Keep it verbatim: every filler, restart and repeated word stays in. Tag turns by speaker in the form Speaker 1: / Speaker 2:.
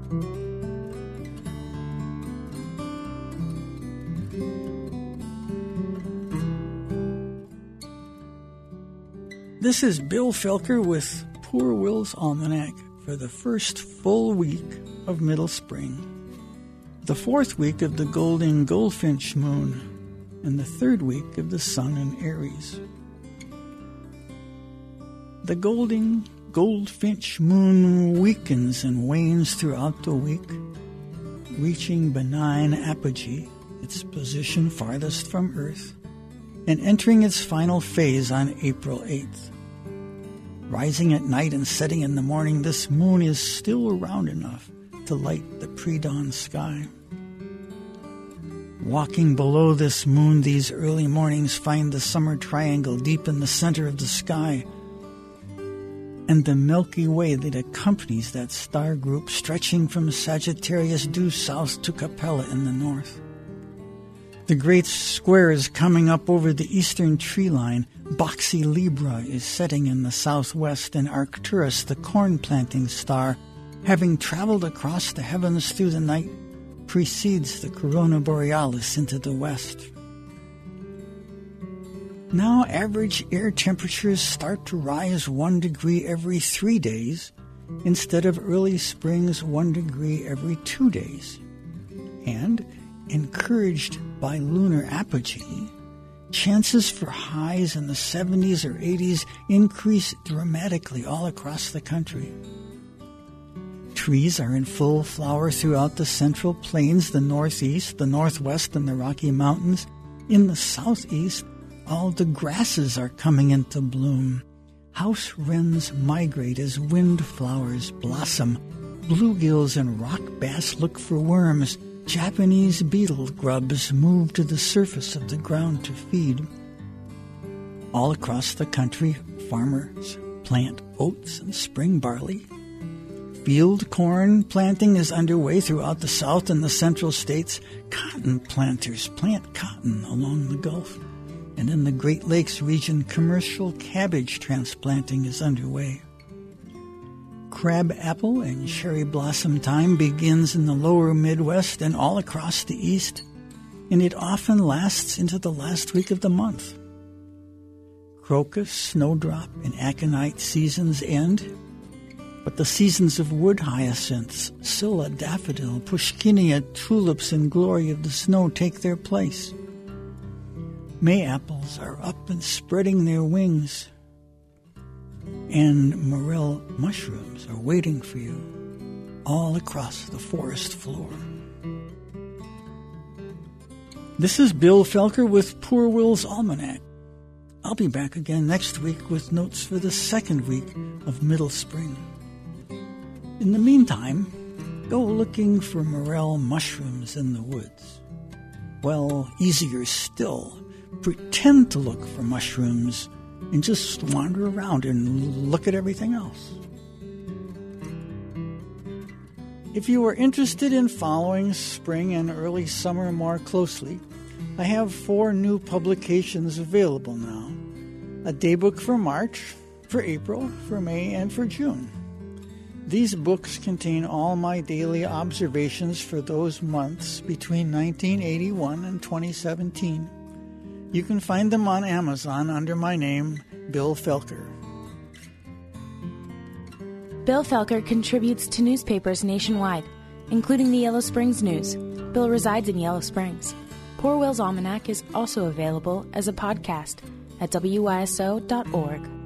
Speaker 1: This is Bill Felker with Poor Will's Almanac for the first full week of middle spring, the fourth week of the golden goldfinch moon, and the third week of the sun in Aries. The golden goldfinch moon weakens and wanes throughout the week, reaching benign apogee, its position farthest from Earth, and entering its final phase on April eighth. Rising at night and setting in the morning, this moon is still round enough to light the pre-dawn sky. Walking below this moon, these early mornings find the summer triangle deep in the center of the sky, and the Milky Way that accompanies that star group stretching from Sagittarius due south to Capella in the north. The great square is coming up over the eastern tree line. Boxy Libra is setting in the southwest, and Arcturus, the corn-planting star, having traveled across the heavens through the night, precedes the Corona Borealis into the west. Now average air temperatures start to rise one degree every three days, instead of early spring's one degree every two days. And encouraged by lunar apogee, chances for highs in the seventies or eighties increase dramatically all across the country. Trees are in full flower throughout the Central Plains, the Northeast, the Northwest, and the Rocky Mountains. In the Southeast, all the grasses are coming into bloom. House wrens migrate as windflowers blossom. Bluegills and rock bass look for worms. Japanese beetle grubs move to the surface of the ground to feed. All across the country, farmers plant oats and spring barley. Field corn planting is underway throughout the South and the Central states. Cotton planters plant cotton along the Gulf. And in the Great Lakes region, commercial cabbage transplanting is underway. Crab apple and cherry blossom time begins in the lower Midwest and all across the East, and it often lasts into the last week of the month. Crocus, snowdrop, and aconite seasons end, but the seasons of wood hyacinths, scilla, daffodil, pushkinia, tulips, and glory of the snow take their place. May apples are up and spreading their wings, and morel mushrooms are waiting for you all across the forest floor. This is Bill Felker with Poor Will's Almanac. I'll be back again next week with notes for the second week of middle spring. In the meantime, go looking for morel mushrooms in the woods. Well, easier still, pretend to look for mushrooms and just wander around and look at everything else. If you are interested in following spring and early summer more closely, I have four new publications available now. A daybook for March, for April, for May, and for June. These books contain all my daily observations for those months between nineteen eighty-one and twenty seventeen. You can find them on Amazon under my name, Bill Felker.
Speaker 2: Bill Felker contributes to newspapers nationwide, including the Yellow Springs News. Bill resides in Yellow Springs. Poor Will's Almanac is also available as a podcast at W Y S O dot org.